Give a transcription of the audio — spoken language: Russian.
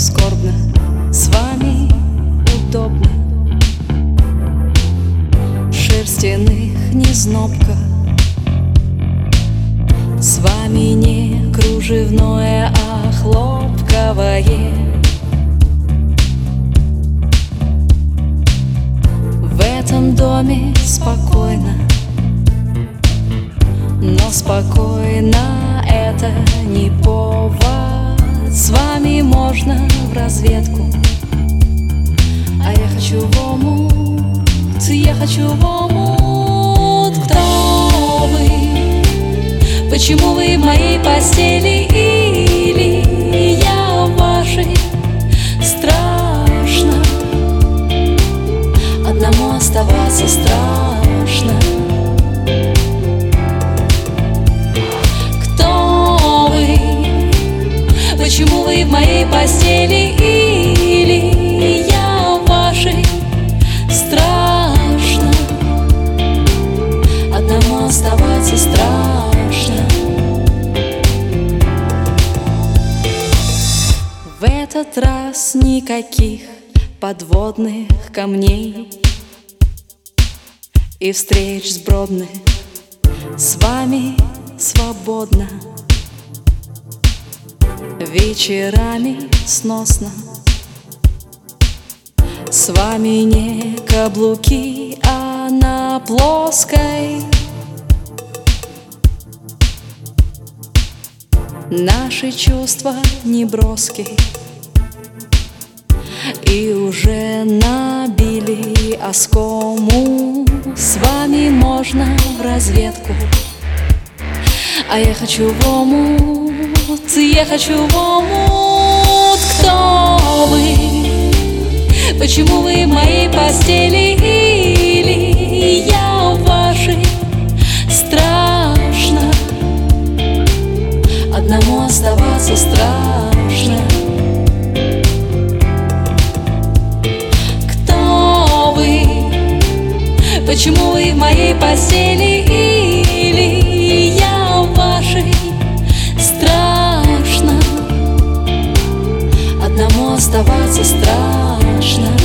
скорбно, с вами удобно. Шерстяных не знобка, с вами не кружевное, а хлопковое. В этом доме спокойно, но спокойно это не повод. С вами можно в разведку, а я хочу в омут, я хочу в омут. Кто вы? Почему вы в моей постели? Или я в вашей? Страшно, одному оставаться страшно. Почему вы в моей постели? Или я в вашей? Страшно, одному оставаться страшно. В этот раз никаких подводных камней и встреч сбродных. С вами свободно, вечерами сносно. С вами не каблуки, а на плоской. Наши чувства неброски и уже набили оскому. С вами можно в разведку, а я хочу в омут, я хочу в омут. Кто вы? Почему вы в моей постели? Или я в вашей? Страшно, одному оставаться страшно. Кто вы? Почему вы в моей постели? Или я в вашей? Страшно, одному оставаться страшно.